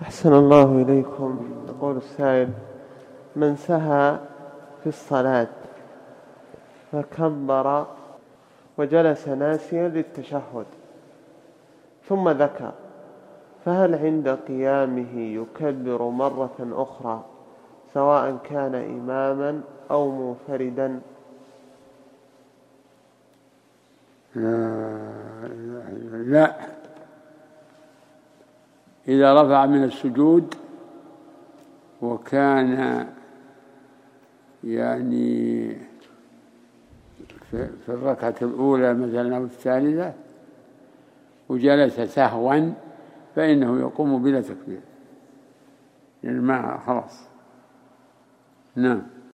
أحسن الله إليكم. يقول السائل: من سهى في الصلاة فكبر وجلس ناسيا للتشهد ثم ذكر، فهل عند قيامه يكبر مرة أخرى سواء كان إماما أو منفردا؟ لا، إذا رفع من السجود وكان يعني في الركعة الأولى مثلا أو الثالثة وجلس سهوا فإنه يقوم بلا تكبير، يعني ما خلاص. نعم.